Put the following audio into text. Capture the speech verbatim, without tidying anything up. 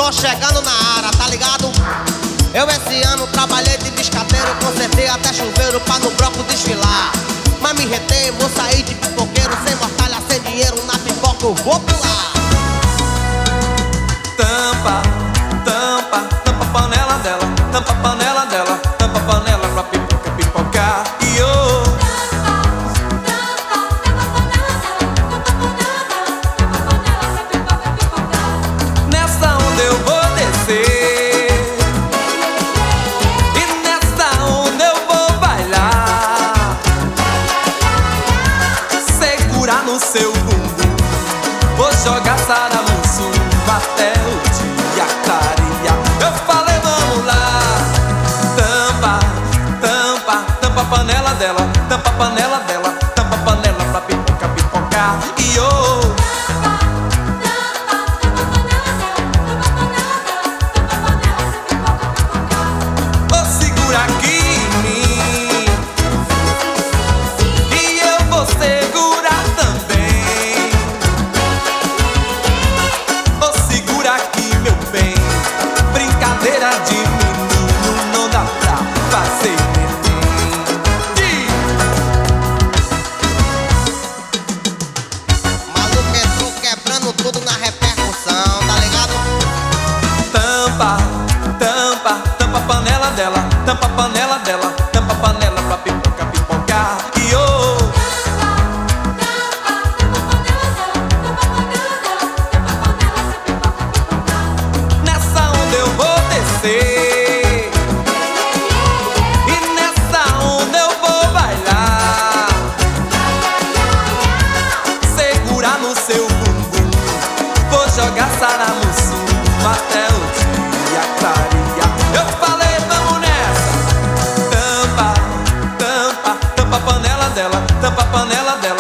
tô chegando na área, tá ligado? Eu esse ano trabalhei de biscateiro, consertei até chuveiro pra no bloco desfilar. Mas me retém, vou sair de pipoqueiro, sem mortalha, sem dinheiro, na pipoca eu vou pular. Tampa, tampa, tampa a panela dela, tampa a panela dela, tampa a panela pra pipoca pipocar. E oh, nessa onda eu vou descer, e nessa onda eu vou bailar, segurar no seu bumbum, vou jogar saramuçu até o dia clarear. Eu falei, vamos lá. Tampa, tampa, tampa a panela dela, tampa a panela dela, tampa a panela pra pipoca pipocar. E oh, oh, segura aqui em mim, e eu vou segurar também. Oh, segura aqui, meu bem, brincadeira de menino não dá pra fazer neném. Maluco entrou quebrando tudo na repercussão, tá ligado? Tampa, tampa, tampa a panela dela, tampa a panela dela, tampa a panela pra pipoca pipocar. E oh, nessa onda eu vou descer, e nessa onda eu vou bailar, segurar no seu bumbum, vou jogar saramuçu até o dia clarear. Eu falei, vamos nessa. Tampa, tampa, tampa a panela dela, tampa a panela dela,